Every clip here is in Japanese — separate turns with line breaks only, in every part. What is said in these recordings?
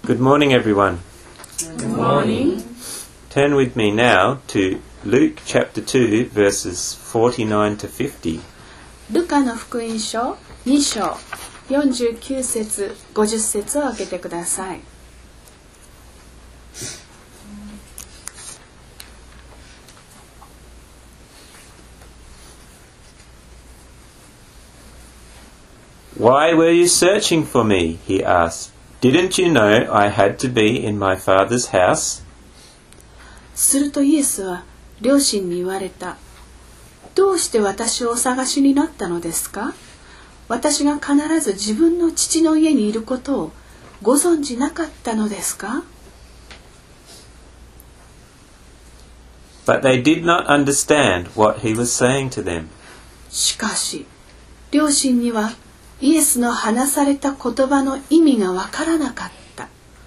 Good morning, everyone.
Good morning.
Turn with me now to Luke chapter 2, verses 49 to 50.
ルカの福音書2章49節50節を開けてください。
Why were you searching for me? He asked.Didn't you know I had to be in my father's house?
するとイエスは両親に言われた。どうして私をお探しになったのですか？私が必ず自分の父の家にいることをご存じなかったのですか？
But they did not understand what he was saying to them.
しかし、両親にはイエスの話された言葉の意味がわからなかった。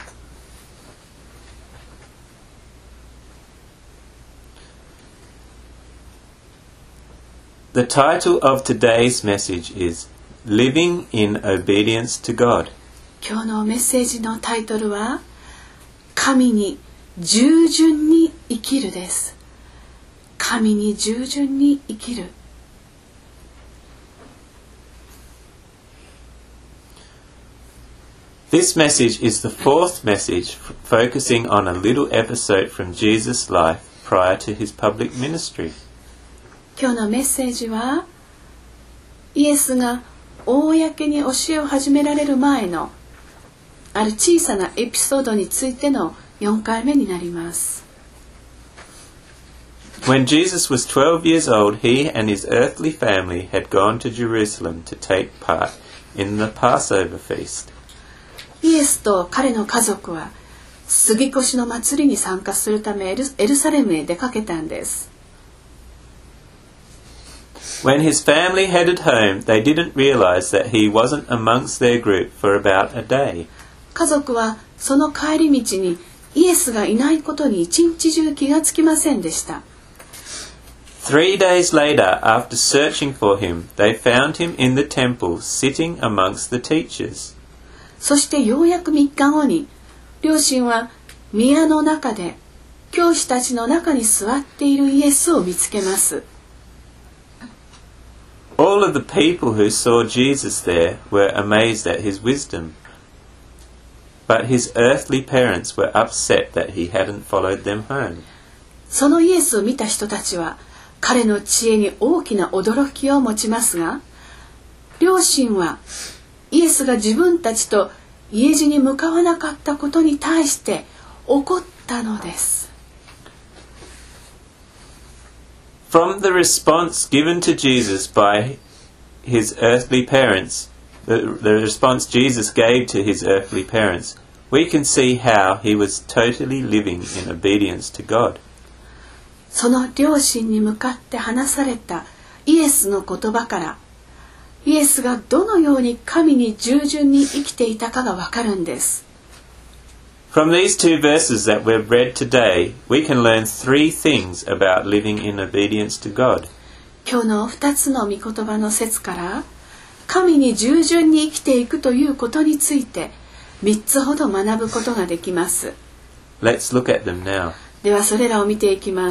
The title of today's message is Living in Obedience to God.
今日のメッセージのタイトルは神に従順に生きるです。神に従順に生きる。
This message is the fourth message focusing on a little episode from Jesus' life prior to his public ministry.
今日のメッセージはイエスが公に教えを始められる前のある小さなエピソードについての4回目になります。
When Jesus was 12 years old, he and his earthly family had gone to Jerusalem to take part in the Passover feast.
イエスと彼の家族は杉越の祭りに参加するためエルサレムへ出かけたんです。
When his family headed home, they didn't realize that he wasn't amongst their group for about a day.
家族はその帰り道にイエスがいないことに一日中気がつきませんでした。
3 days later, after searching for him, they found him in the temple sitting amongst the teachers.
そしてようやく3日後に両親は宮の中で教師たちの中に座っているイエスを見つけます。
All of the people who saw Jesus there were amazed at his wisdom. But his earthly parents were upset that he hadn't followed them home.
そのイエスを見た人たちは彼の知恵に大きな驚きを持ちますが、両親はイエスが自分たちと家路に向かわなかったことに対して怒ったのです。
From the response given to Jesus by his earthly parents, the response Jesus gave to his earthly parents, we can see how he was totally living in obedience to God.
その両親に向かって話されたイエスの言葉からイエスがどのように神に従順に生きていたかがわかるんです。
From these two verses that we've read today, we can learn 3 things about living in obedience to God.
今日の2つの御言葉の説から神に従順に生きていくということについて3つほど学ぶことができます。
Let's look at them now.
ではそれらを見ていきます。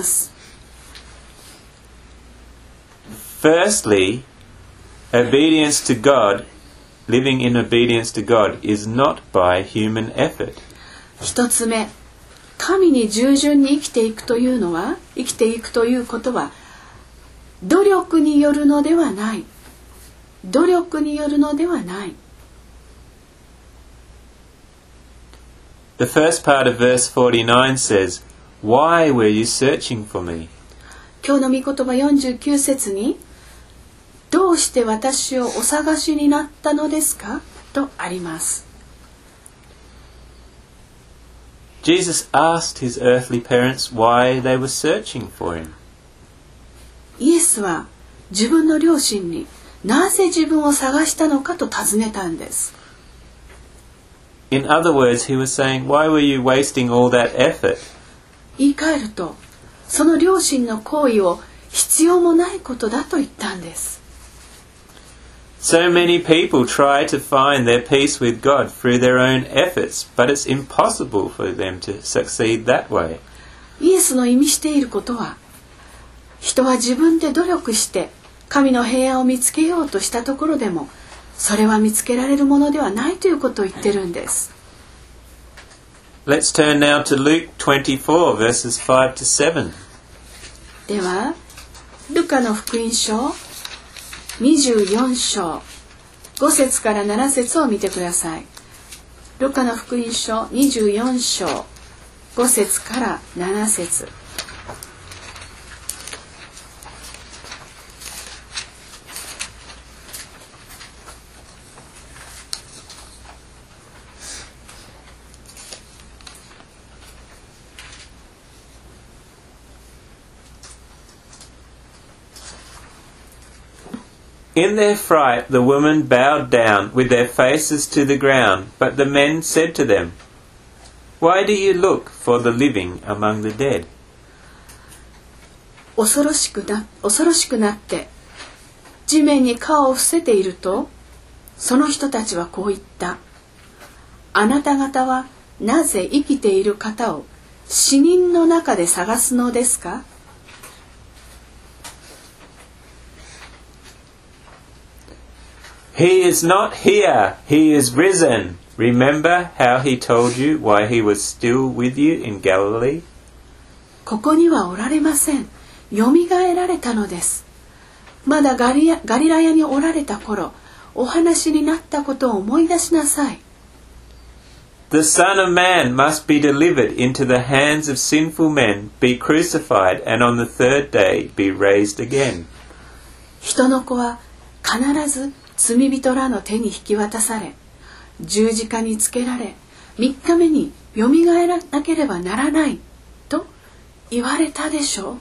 Firstly, obedience to God, living in obedience to God, is not by human effort.
一つ目、神に従順に生きていくということは努力によるのではない。努力によるのではない。
The first part of verse 49 says, Why were you searching for me?
今日の御言葉49節にどうして私をお探しになったのですかとあります。
Jesus asked his earthly parents why they were searching for him.
イエスは自分の両親になぜ自分を探したのかと尋ねたんです。
In other words, he was saying, Why were you wasting all that effort?
言い換えると、その両親の行為を必要もないことだと言ったんです。
So many people try to find their peace with God through their own efforts, but it's impossible for them to succeed that way.
イエスの意味していることは、人は自分で努力して神の平安を見つけようとしたところでも、それは見つけられるものではないということを言ってるんです。
Let's turn now to Luke 24 verses 5 to 7.
では、ルカの福音書24章5節から7節を見てください。ルカの福音書24章5節から7節。
In their fright the women bowed down with their faces to the ground, but the men said to them, Why do you look for the living among the dead?
恐ろしくなって地面に顔を伏せていると、その人たちはこう言った。あなた方はなぜ生きている方を死人の中で探すのですか？
He is not here, he is risen. Remember how he told you why he was still with you in Galilee?
ここにはおられません。よみがえられたのです。まだガリラヤにおられた頃、お話になったことを思い出しなさい。
The Son of Man must be delivered into the hands of sinful men, be crucified, and on the third day be raised again.
人の子は必ず罪人らの手に引き渡され、十字架につけられ、3日目によみがえらなければならないと言われたでしょう。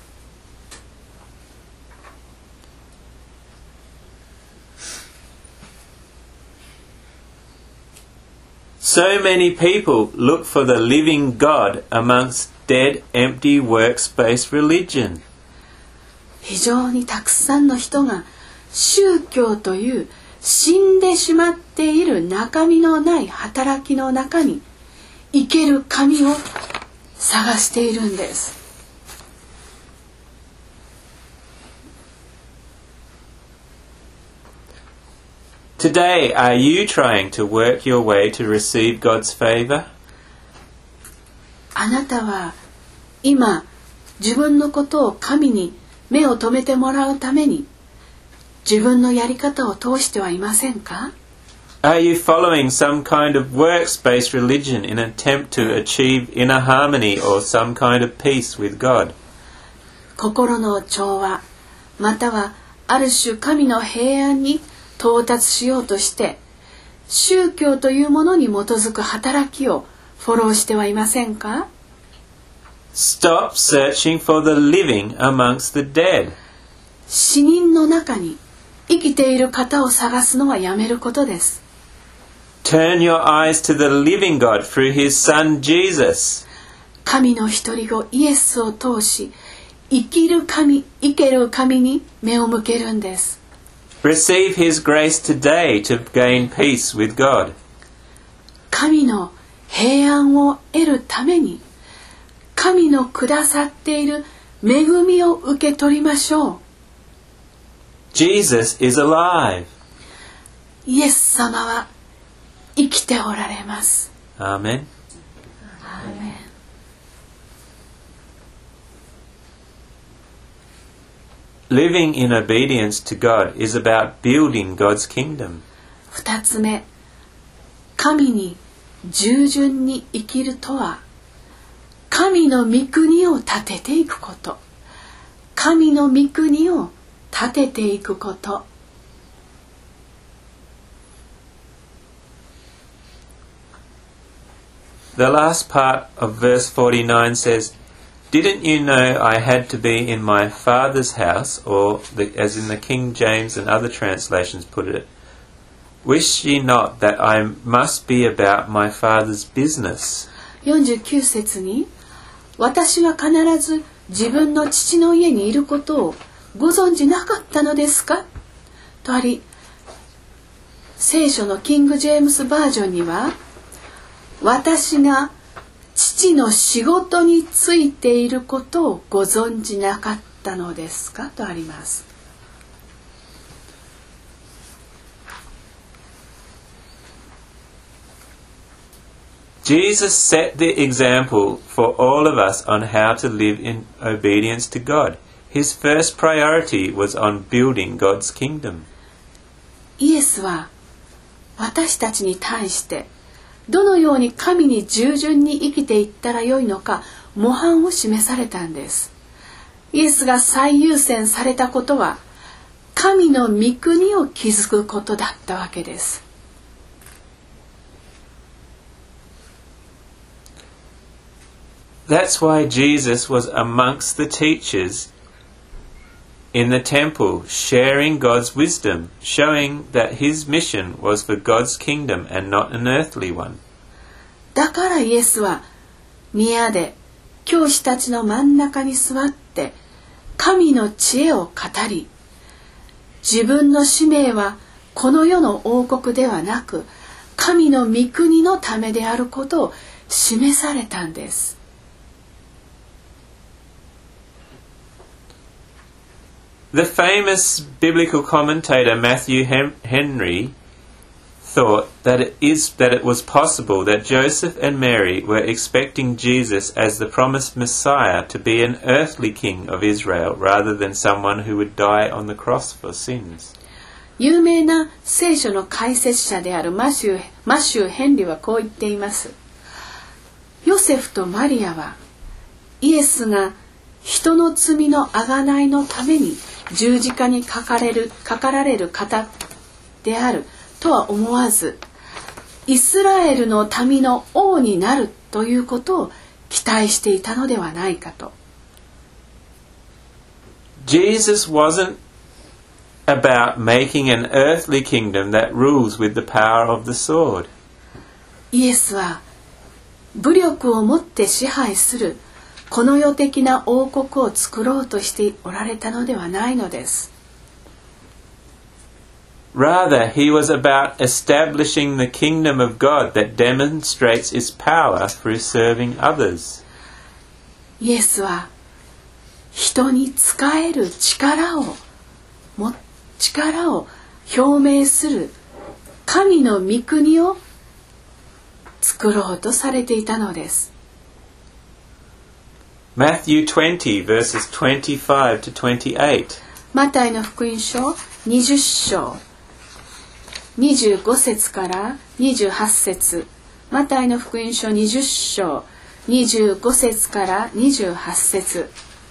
So many people look for the living God amongst dead, empty, works-based religion.
非常にたくさんの人が宗教という死んでしまっている中身のない働きの中に生ける神を探しているんです。
Today, are you trying to work your way to receive God's favor?
あなたは今自分のことを神に目を留めてもらうために自分のやり方を通してはいませんか？
Are you following some kind of works-based religion in an attempt to achieve inner harmony or some kind of peace with God?
心の調和、またはある種神の平安に到達しようとして宗教というものに基づく働きをフォローしてはいませんか？
Stop searching for the living amongst the dead.
死人の中に生きている方を探すのはやめることです。
Turn your eyes to the living God through his Son Jesus.
神の一人子イエスを通し生ける神に目を向けるんです。
Receive his grace today to gain peace with God.
神の平安を得るために神のくださっている恵みを受け取りましょう。
Jesus is alive.
イエス様は生きておられます。
Amen. Living in obedience to God is about building God's kingdom.
2つ目、神に従順に生きるとは、神の御国を建てていくこと。神の御国を建てていくこと。
The last part of verse 49 says, Didn't you know I had to be in my Father's house, or as in the King James and other translations put it, Wish ye not that I must be about my Father's business.
49節に、私は必ず自分の父の家にいることをご存じなかったのですかとあり、 聖書のキング・ジェームスバージョンには、私が父の仕事についていることをご存じなかったのですかとあります。
Jesus set the example for all of us on how to live in obedience to God. His first priority was on building God's kingdom.
イエスは私たちに対してどのように神に従順に生きていったらよいのか模範を示されたんです。イエスが最優先されたことは神の御国を築くことだったわけです。
That's why Jesus was amongst the teachers in the temple, sharing God's wisdom, showing that his mission was for God's kingdom and not an earthly one.
だからイエスは宮で教師たちの真ん中に座って神の知恵を語り、自分の使命はこの世の王国ではなく神の御国のためであることを示されたんです。
The famous biblical commentator Matthew Henry thought that it was possible that Joseph and Mary were expecting Jesus as the promised Messiah to be an earthly king of Israel rather than someone who would die on the cross for sins.
有名な聖書の解説者であるマシュー・ヘンリーはこう言っています。ヨセフとマリアはイエスが人の罪の贖いのために十字架にかかられる方であるとは思わず、イスラエルの民の王になるということを期待していたのではないかと。
Jesus wasn't about making an earthly kingdom that rules with the power of the sword.
イエスは武力をもって支配するこの世的な王国を作ろうとしておられたのではないのです。
Rather, he was about establishing the kingdom of God that demonstrates his power through serving others.
イエスは人に仕える力を表明する神の御国を作ろうとされていたのです。
Matthew 20 verses 25 to 28.
マタイの福音書20章25節から28節。マタイの福音書20章25節から28節。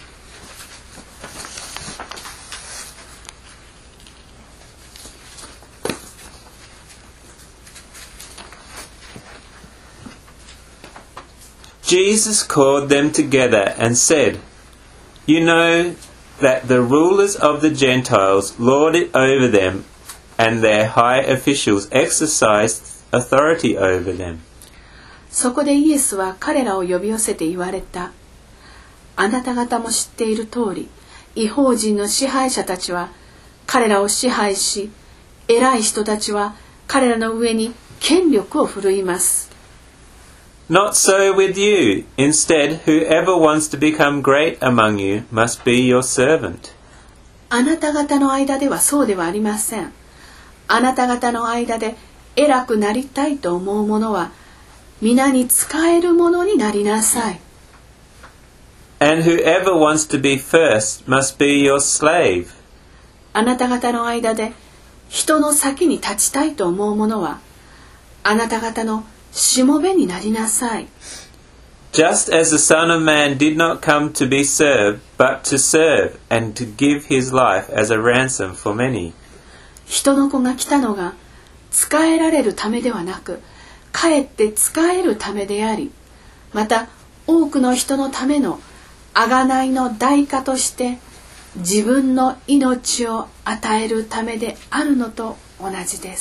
Jesus called them together and said, "You know that the rulers of the Gentiles lord it over them, and their high officials exercise authority over them."
そこでイエスは彼らを呼び寄せて言われた。あなた方も知っている通り、異邦人の支配者たちは彼らを支配し、偉い人たちは彼らの上に権力を振るいます。
Not so with you. Instead, whoever wants to become great among you must be your servant.
あなた方の間ではそうではありません。あなた方の間で偉くなりたいと思う者は皆に仕える者になりなさい。
And whoever wants to be first must be your slave.
あなた方の間で人の先に立ちたいと思う者はあなた方のしもべになりなさい。
Just as the Son of Man did not come to be served, but to serve, and to give his life as a ransom for many.
人の子が来たのが仕えられるためではなく、かえって仕えるためであり、また多くの人のための贖いの代価として自分の命を与えるためであるのと同じです。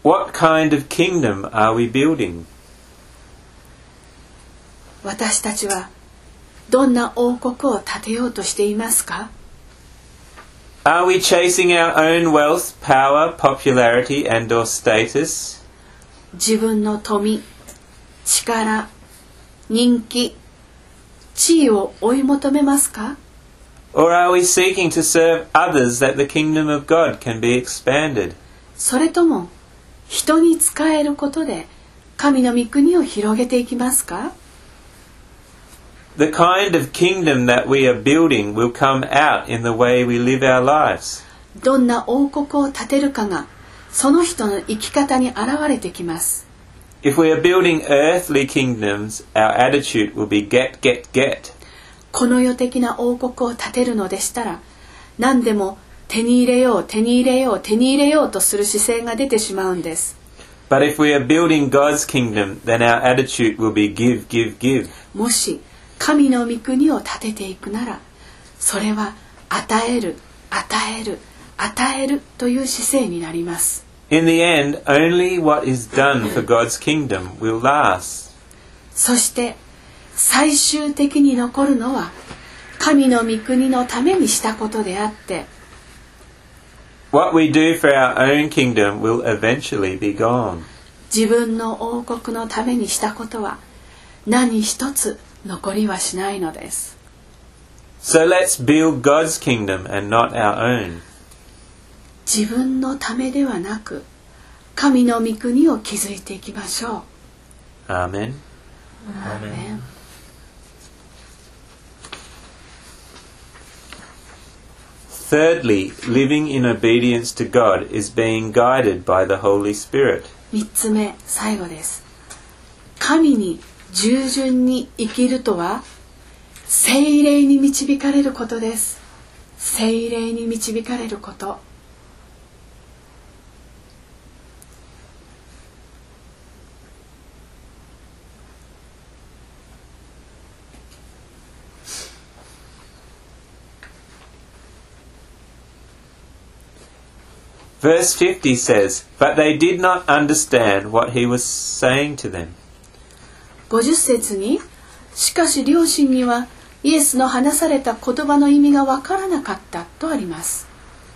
What kind of kingdom are we building?
私たちはどんな王国を建てようとしていますか？
Are we chasing our own wealth, power, popularity, and/or status?
自分の富、力、人気、地位を追い求めますか？
Or are we seeking to serve others that the kingdom of God can be expanded?
それとも人に仕えることで神の御国を広げていきますか？
The kind of kingdom that we are building will come out in the way we live our lives.
どんな王国を建てるかがその人の生き方に現れてきます。
If we are building earthly kingdoms, our attitude will be get, get, get.
この世的な王国を建てるのでしたら何でも手に入れよう手に入れよう手に入れようとする姿勢が出てしまうんです。
But if we are building God's kingdom, then our attitude will be give, give, give.
もし神の御国を建てていくならそれは与える与える与えるという姿勢になります。
In the end, only what is done for God's kingdom will last.
そして最終的に残るのは神の御国のためにしたことであって
What we do for our own kingdom will eventually be gone.
自分の王国のためにしたことは何一つ残りはしないのです。
So let's build God's kingdom and not our own.
自分のためではなく神の御国を築いていきましょう。
Amen.
アーメン。
Thirdly, living in obedience to God is being guided by the Holy Spirit.
3つ目、最後です。神に従順に生きるとは聖霊に導かれることです。聖霊に導かれること。
Verse 50 says, But they did not understand what he was saying to them.
50節に、しかし両親にはイエスの話された言葉の意味がわからなかったとあります。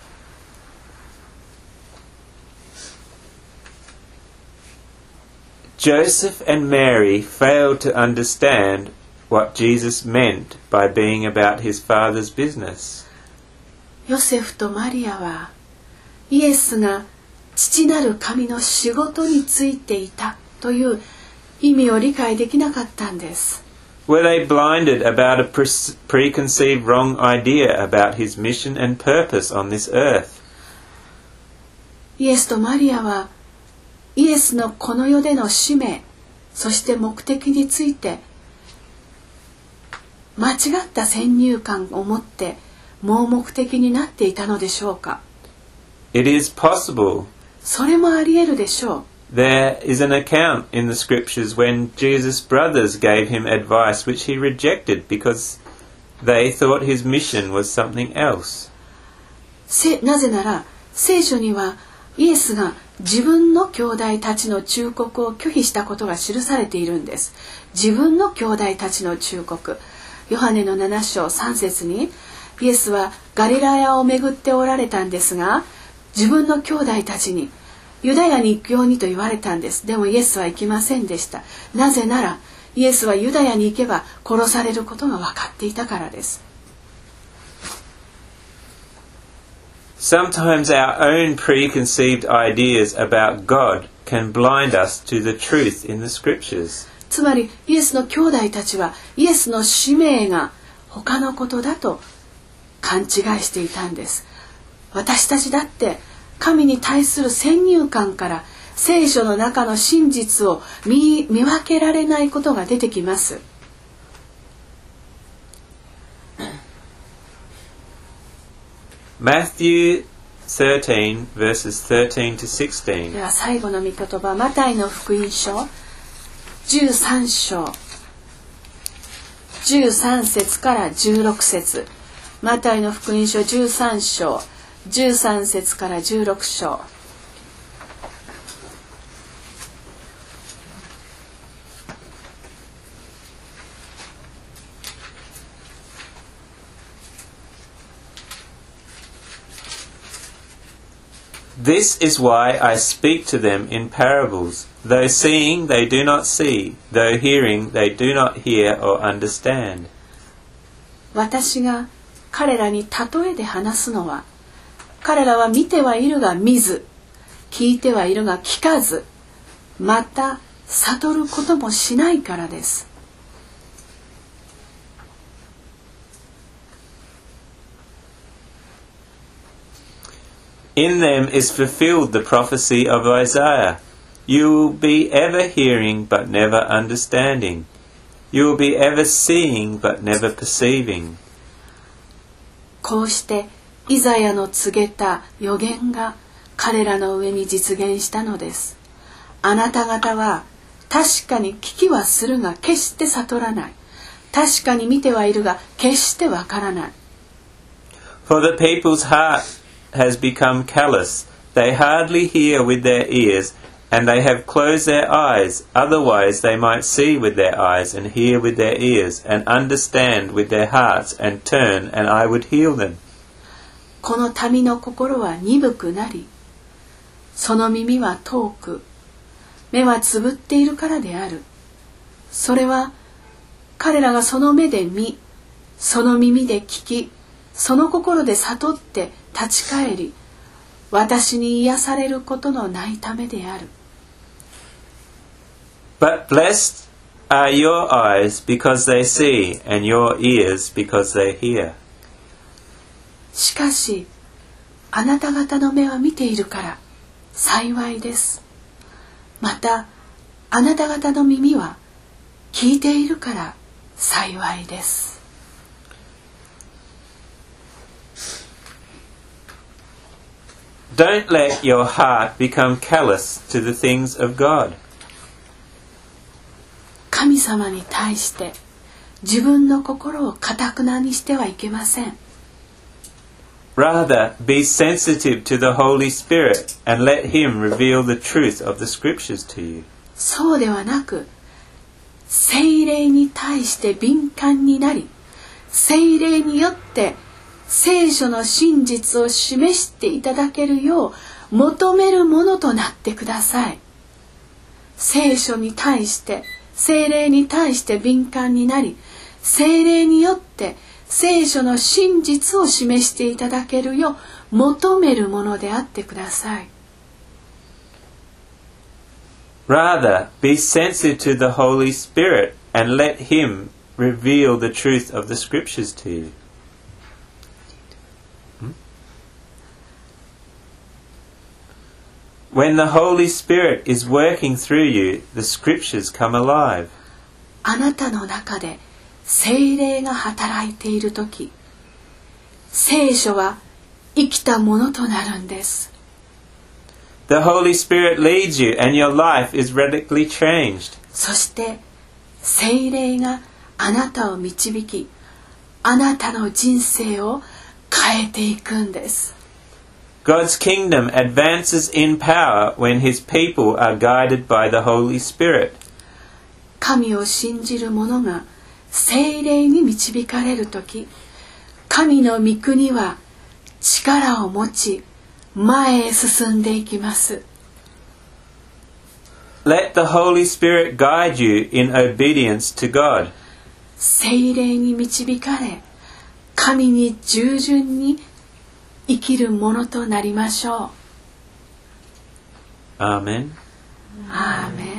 Joseph and Mary failed to understand what Jesus meant by being about his father's business.
ヨセフとマリアはイエスが父なる神の仕事についていたという意味を理解できなかったんです。
Were they blinded about a preconceived wrong idea about his mission and purpose on this earth?
イエスとマリアはイエスのこの世での使命、そして目的について間違った先入観を持って盲目的になっていたのでしょうか。
It is possible.
それもあり得るでしょう。
There is an account in the scriptures when Jesus' brothers gave him advice which he rejected because they thought his mission was something else.
なぜなら聖書にはイエスが自分の兄弟たちの忠告を拒否したことが記されているんです。自分の兄弟たちの忠告。ヨハネの7章3節にイエスはガリラヤを巡っておられたんですが、自分の兄弟たちにユダヤに行くようにと言われたんです。でもイエスは行きませんでした。なぜならイエスはユダヤに行けば殺されることが分かっていたからです。
Sometimes our own preconceived ideas about God can blind us to the truth in the scriptures.
つまりイエスの兄弟たちはイエスの使命が他のことだと勘違いしていたんです。私たちだって神に対する先入観から聖書の中の真実を見分けられないことが出てきます。
Matthew 13 verses 13 to 16.
では最後の御言葉、マタイの福音書13章13節から16節。マタイの福音書13章13節から16章。
This is why I speak to them in parables. Though seeing, they do not see. Though hearing, they do not hear or understand.
私が彼らに例えで話すのは、彼らは見てはいるが見ず、聞いてはいるが聞かず、また悟ることもしないからです。
In them is fulfilled the prophecy of Isaiah. You will be ever hearing but never understanding. You will be ever seeing but never perceiving.
こうしてイザヤの告げた予言が彼らの上に実現したのです。あなた方は確かに聞きはするが決して悟らない。確かに見てはいるが決してわからない。
For the people's heart has become callous. They hardly hear with their ears, and they have closed their eyes. Otherwise they might see with their eyes, and hear with their ears, and understand with their hearts, and turn, and I would heal them.
この民の心は鈍くなり、その耳は遠く、目はつぶっているからである。それは彼らがその目で見、その耳で聞き、その心で悟って立ち返り、私に癒されることのないためである。
But blessed are your eyes because they see, and your ears because they hear.
しかし、あなた方の目は見ているから幸いです。また、あなた方の耳は聞いているから幸いです。
Don't let your heart become callous to the things of God.
神様に対して自分の心を堅なにしてはいけません。
Rather, be sensitive to the Holy Spirit and let Him reveal the truth of the Scriptures to you.
そうではなく、聖霊に対して敏感になり、聖霊によって聖書の真実を示していただけるよう求めるものとなってください。聖書に対して、聖霊に対して敏感になり、聖霊によって聖書の真実を示していただけるよう求めるものであってください。
Rather, be sensitive to the Holy Spirit and let Him reveal the truth of the Scriptures to you. When the Holy Spirit is working through you, the Scriptures come alive.
あなたの中で聖霊が働いているとき、聖書は生きたものとなるんです。
The Holy Spirit leads you and your life is radically changed.
そして聖霊があなたを導き、あなたの人生を変えていくんです。
God's kingdom advances in power when His people are guided by the Holy Spirit.
神を信じる者が聖霊に導かれるとき、神の御国は力を持ち、前へ進んでいきます。
Let the Holy Spirit guide you in obedience to God.
聖霊に導かれ、神に従順に生きるものとなりましょう。
Amen.
アーメン。